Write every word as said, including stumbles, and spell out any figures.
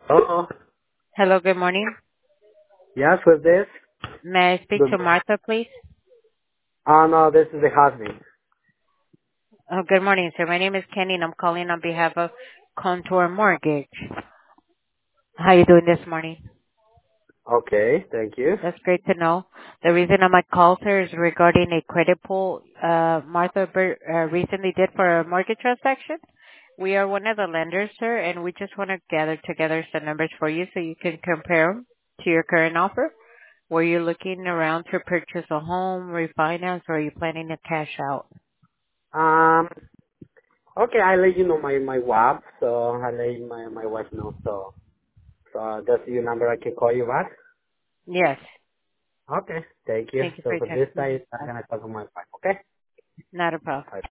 Oh, Hello, good morning. yes, with this? May I speak Good to morning. Martha, please? Oh, no, this is the husband. Oh, good morning, sir. My name is Kenny, and I'm calling on behalf of Contour Mortgage. How you doing this morning? Okay, thank you. That's great to know. The reason I might call, sir, is regarding a credit pull uh, Martha Ber- uh, recently did for a mortgage transaction. We are one of the lenders, sir, and we just want to gather together some numbers for you so you can compare them to your current offer. Were you looking around to purchase a home, refinance, or are you planning to cash out? Um, okay, I let you know my, my wife, so I let my, my wife know, so, so that's your number, I can call you back? Yes. Okay, thank you. Thank you for So your for time. this Mhm. time, I'm gonna talk to my wife, okay? Not a problem. Bye.